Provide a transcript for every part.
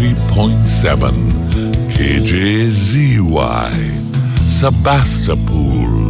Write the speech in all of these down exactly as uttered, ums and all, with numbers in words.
ninety point seven K J Z Y, Sebastopol.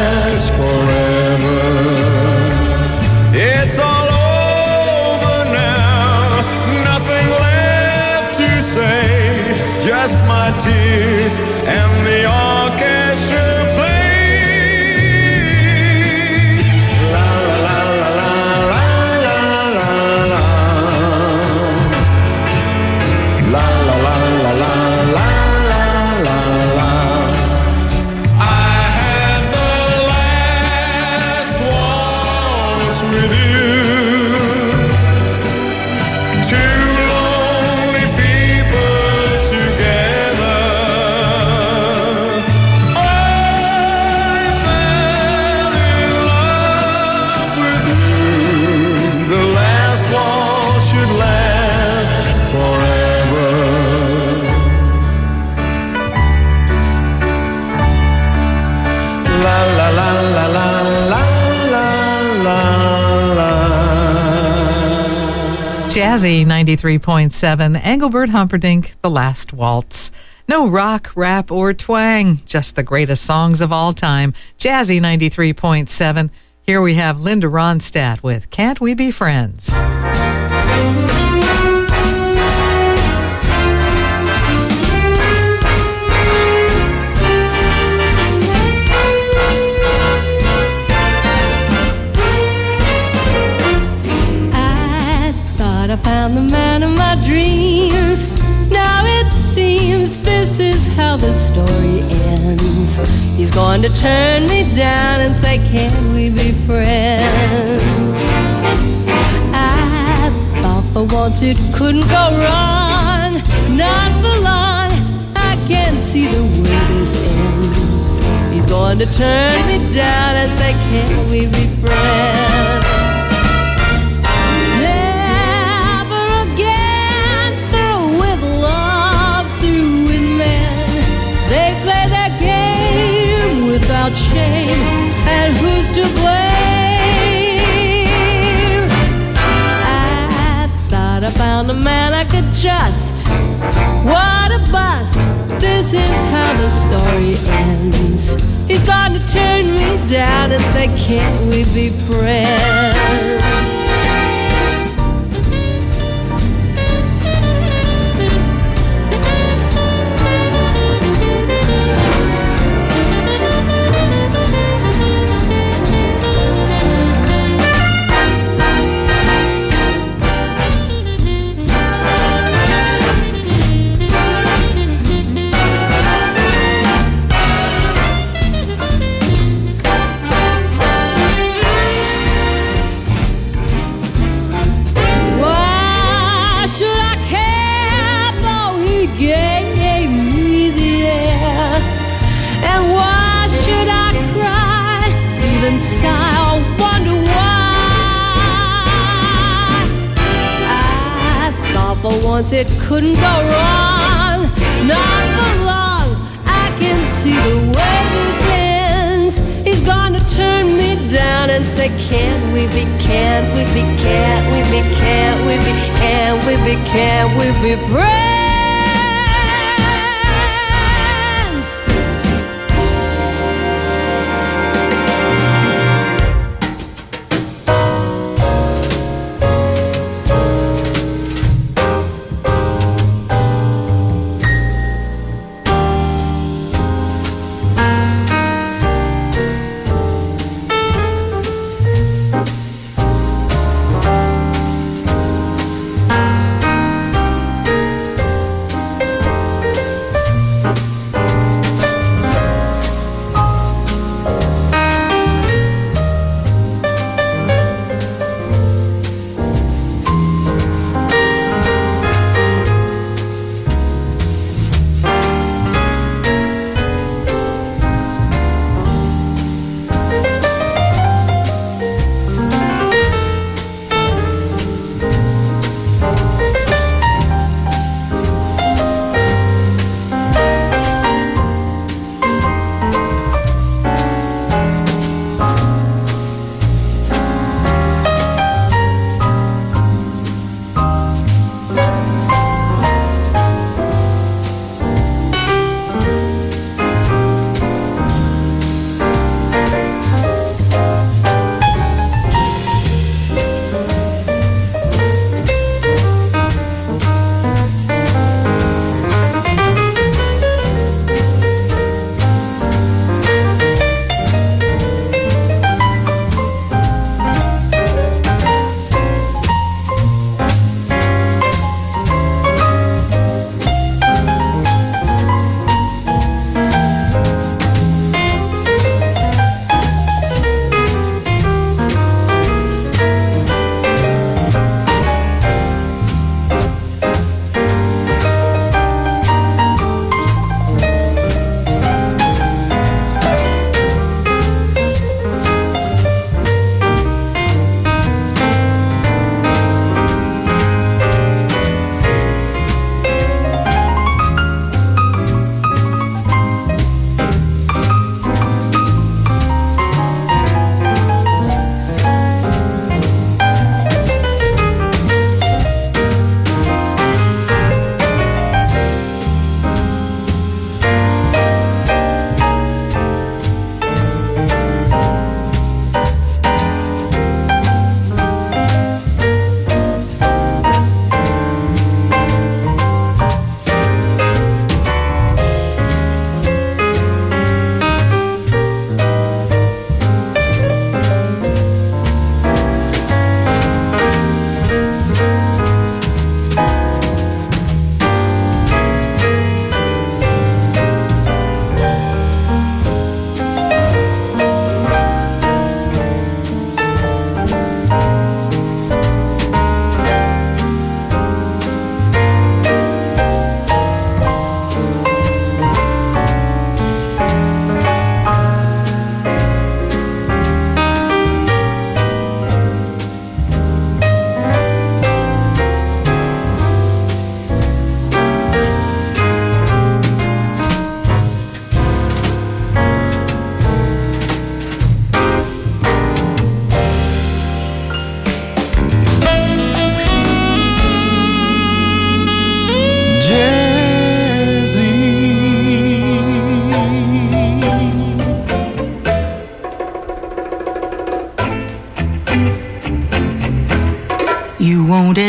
It's all over now. past my tears, and the orchestra played. La la la la la la la la la. La la la la la la la la la. I had the last waltz with you. Jazzy ninety-three point seven, Engelbert Humperdinck, The Last Waltz. No rock, rap, or twang, just the greatest songs of all time. Jazzy ninety-three point seven. Here we have Linda Ronstadt with Can't We Be Friends? I found the man of my dreams. Now it seems this is how the story ends. He's going to turn me down and say, can we be friends? I thought for once it couldn't go wrong. Not for long, I can't see the way this ends. He's going to turn me down and say, can we be friends? Without shame, and who's to blame? I thought I found a man I could trust. What a bust! This is how the story ends. He's going to turn me down and say, can't we be friends? For once it couldn't go wrong, not for long. I can see the way this ends. He's gonna turn me down and say, can't we be, can't we be, can't we be, can't we be, can't we be, can't we be friends?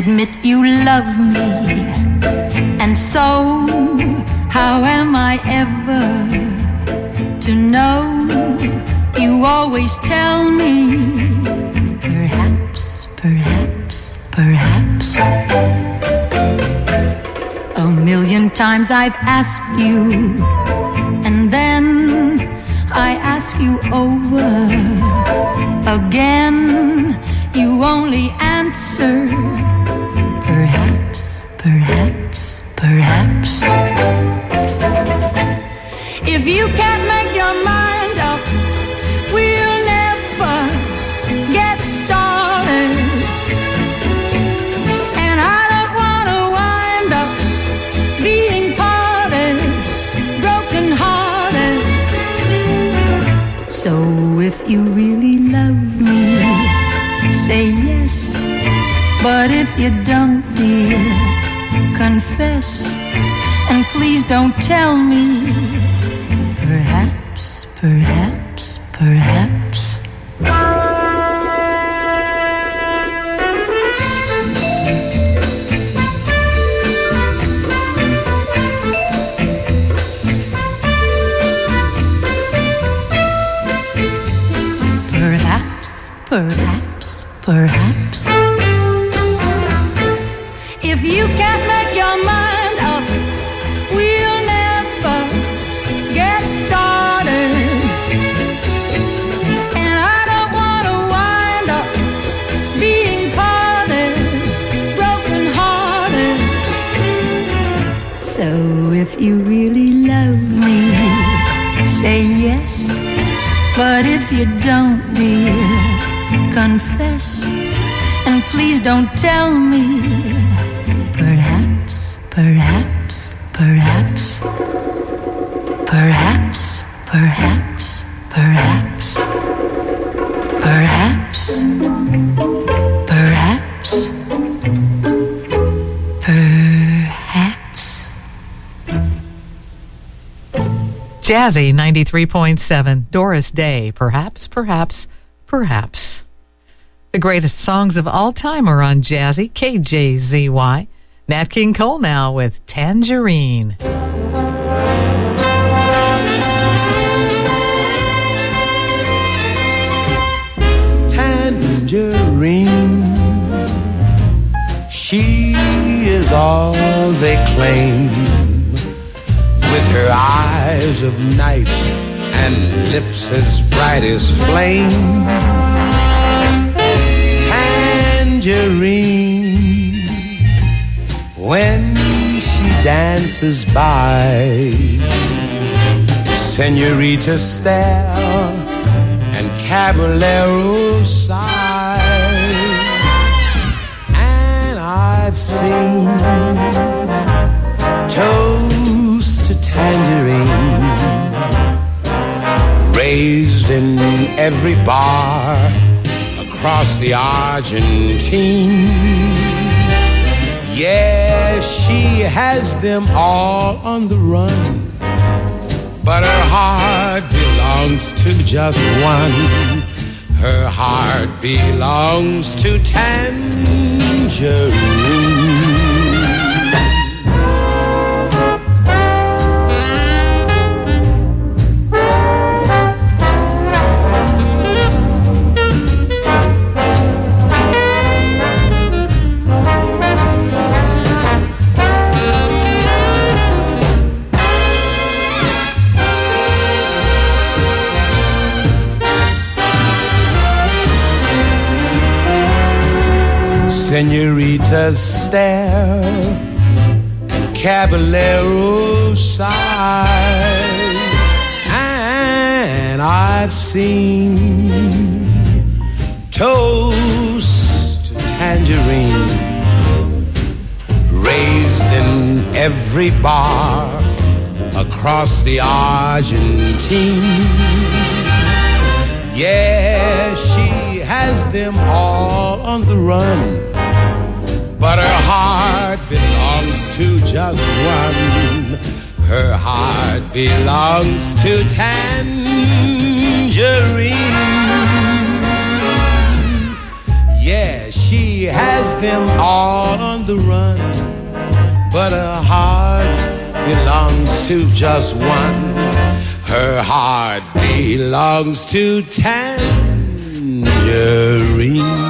admit you love me. And so, how am I ever to know? You always tell me, perhaps, perhaps, perhaps. A million times I've asked you, and then I ask you over again. You only answer, perhaps, perhaps, perhaps. If you can't make your mind up, we'll never get started. And I don't want to wind up being parted, broken hearted. So if you really love me, say yes. But if you don't, dear, confess. And please don't tell me, perhaps, perhaps, perhaps. Perhaps, perhaps, perhaps. If you can't make your mind up, we'll never get started. And I don't want to wind up being parted, broken hearted. So if you really love me, say yes. But if you don't, dear, confess. And please don't tell me, perhaps, perhaps, perhaps, perhaps, perhaps, perhaps, perhaps, perhaps, perhaps. Jazzy ninety-three point seven, Doris Day, perhaps, perhaps, perhaps. The greatest songs of all time are on Jazzy, K J Z Y. Nat King Cole now with Tangerine. Tangerine, she is all they claim. With her eyes of night and lips as bright as flame. Tangerine, when she dances by, señorita stare and caballero sigh. And I've seen toast to tangerine raised in every bar across the Argentine. Yeah, she has them all on the run, but her heart belongs to just one. Her heart belongs to Tangerine. Señoritas stare and caballeros sigh. And I've seen toast to tangerine raised in every bar across the Argentine. Yeah, she has them all on the run, but her heart belongs to just one. Her heart belongs to Tangerine. Yeah, she has them all on the run, but her heart belongs to just one. Her heart belongs to Tangerine.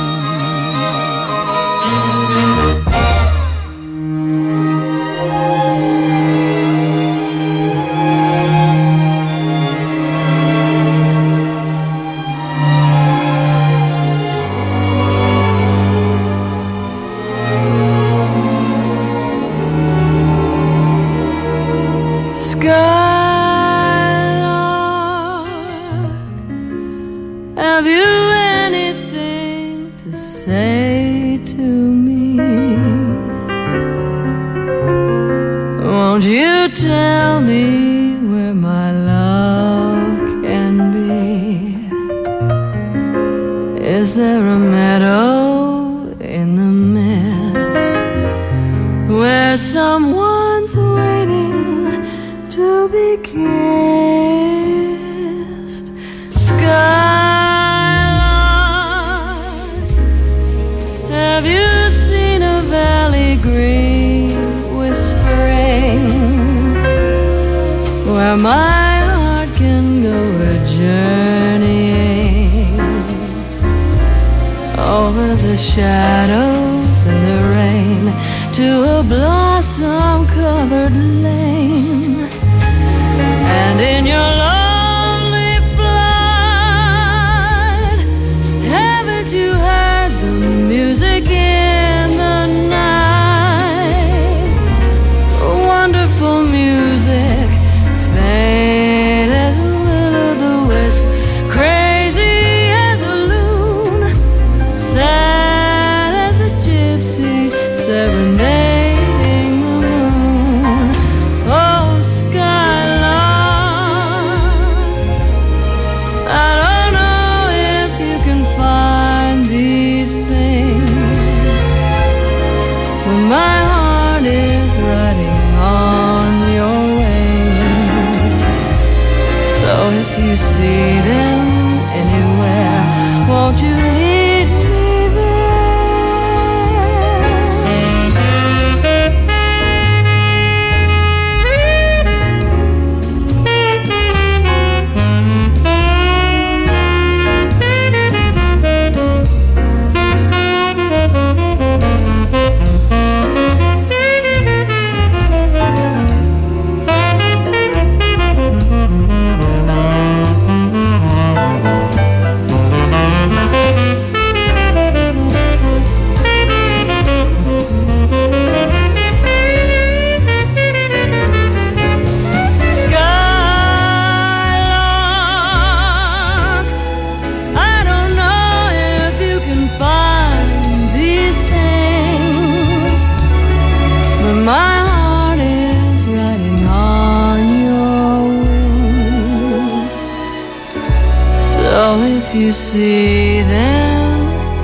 You see them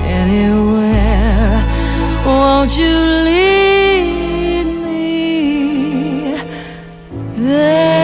anywhere, won't you lead me there?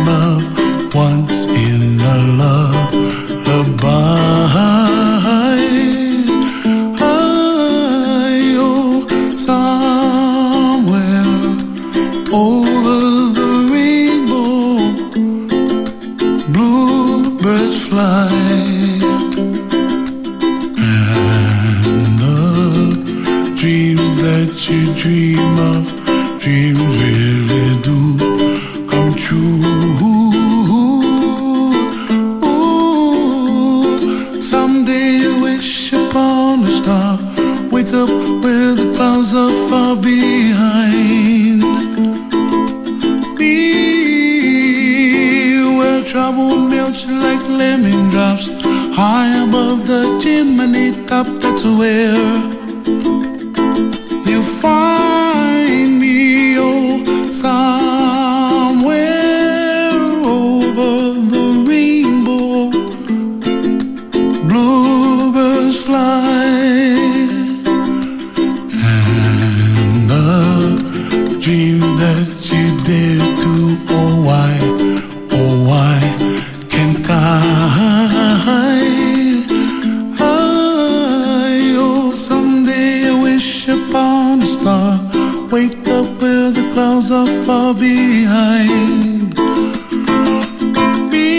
once in a lullaby. love dreams really do come true. Ooh, someday you wish upon a star, wake up where the clouds are far behind. Be where trouble melts like lemon drops, high above the chimney top. That's where you find me, oh, somewhere over the rainbow. Bluebirds fly, and the dreams that you dare to, oh why, oh why can't I? Upon a star, wake up where the clouds are far behind. Be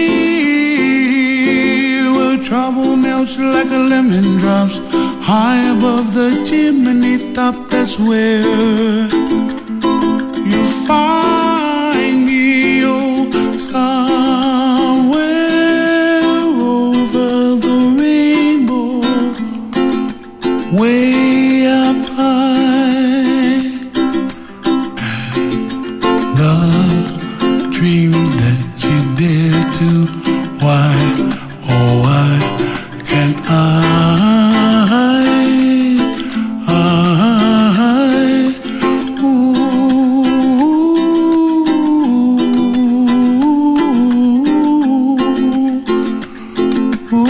where trouble melts like a lemon drops, high above the chimney top. That's where you find me, oh, somewhere over the rainbow, way up high. The dreams that you dare to, why, oh why can't I, I, ooh, ooh,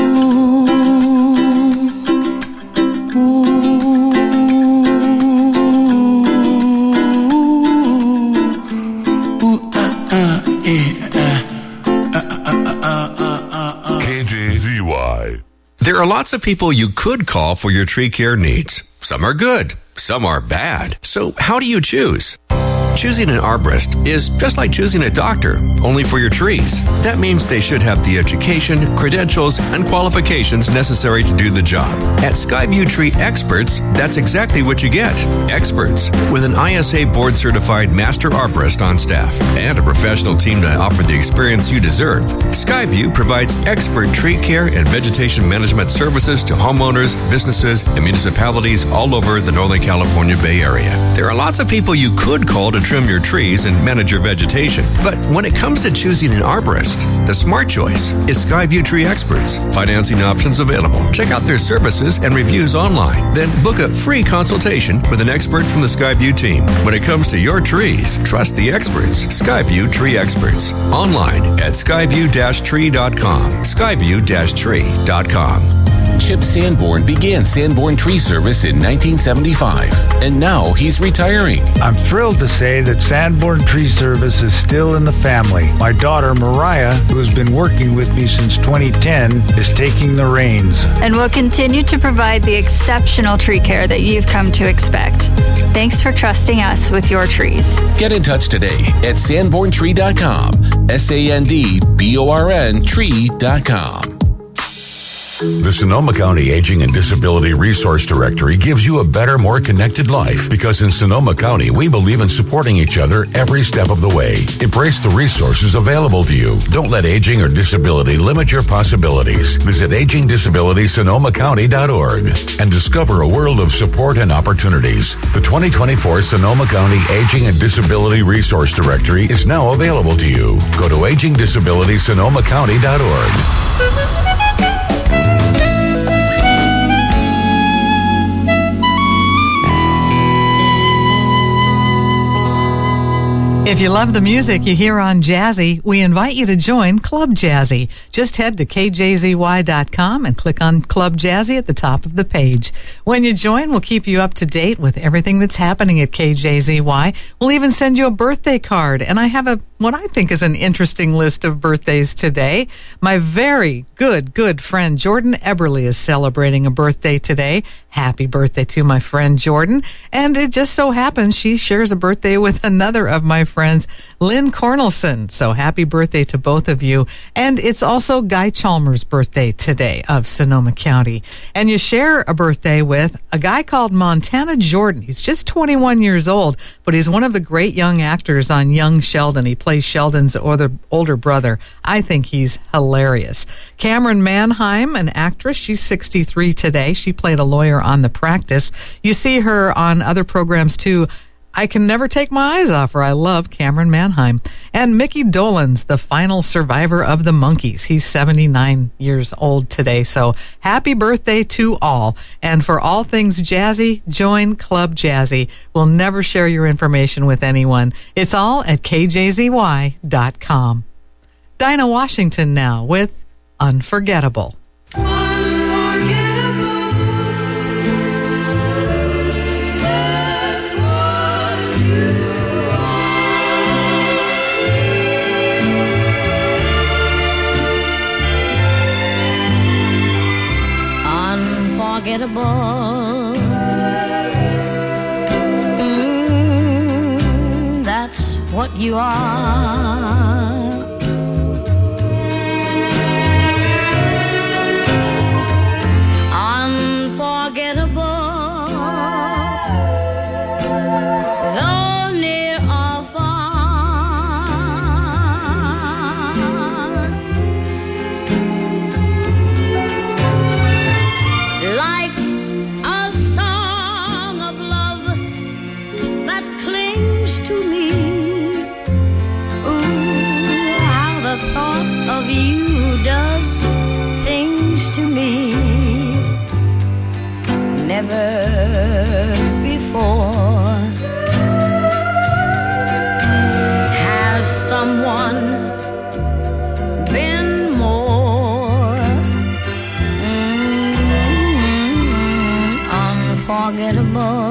K J Z Y. There are lots of people you could call for your tree care needs. Some are good, some are bad. So how do you choose? Choosing an arborist is just like choosing a doctor, only for your trees. That means they should have the education, credentials, and qualifications necessary to do the job. At Skyview Tree Experts, that's exactly what you get. Experts with an I S A board-certified master arborist on staff and a professional team to offer the experience you deserve. Skyview provides expert tree care and vegetation management services to homeowners, businesses, and municipalities all over the Northern California Bay Area. There are lots of people you could call to trim your trees and manage your vegetation. But when it comes to choosing an arborist, the smart choice is Skyview Tree Experts. Financing options available. Check out their services and reviews online. Then book a free consultation with an expert from the Skyview team. When it comes to your trees, trust the experts. Skyview Tree Experts. Online at skyview dash tree dot com. skyview dash tree dot com. Chip Sanborn began Sanborn Tree Service in nineteen seventy-five, and now he's retiring. I'm thrilled to say that Sanborn Tree Service is still in the family. My daughter, Mariah, who has been working with me since twenty ten, is taking the reins. And will continue to provide the exceptional tree care that you've come to expect. Thanks for trusting us with your trees. Get in touch today at sanborn tree dot com. S A N D B O R N tree dot com. The Sonoma County Aging and Disability Resource Directory gives you a better, more connected life because in Sonoma County, we believe in supporting each other every step of the way. Embrace the resources available to you. Don't let aging or disability limit your possibilities. Visit aging disability sonoma county dot org and discover a world of support and opportunities. The twenty twenty-four Sonoma County Aging and Disability Resource Directory is now available to you. Go to aging disability sonoma county dot org. If you love the music you hear on Jazzy, we invite you to join Club Jazzy. Just head to K J Z Y dot com and click on Club Jazzy at the top of the page. When you join, we'll keep you up to date with everything that's happening at K J Z Y. We'll even send you a birthday card, and I have a what I think is an interesting list of birthdays today. My very good, good friend Jordan Eberly is celebrating a birthday today. Happy birthday to my friend Jordan. And it just so happens she shares a birthday with another of my friends, Lynn Cornelson. So happy birthday to both of you. And it's also Guy Chalmers' birthday today of Sonoma County. And you share a birthday with a guy called Montana Jordan. He's just twenty-one years old, but he's one of the great young actors on Young Sheldon. He plays Sheldon's older, older brother. I think he's hilarious. Cameron Manheim, an actress, she's sixty-three today. She played a lawyer on The Practice. You see her on other programs too. I can never take my eyes off her. I love Cameron Manheim. And Mickey Dolenz, the final survivor of the Monkees. He's seventy-nine years old today. So happy birthday to all. And for all things jazzy, join Club Jazzy. We'll never share your information with anyone. It's all at K J Z Y dot com. Dinah Washington now with Unforgettable. Unforgettable. Mm, that's what you are. Unforgettable. Though near or far. Like a song of love that clings to me. Ooh, how the thought of you does things to me. Never before has someone been more mm, unforgettable.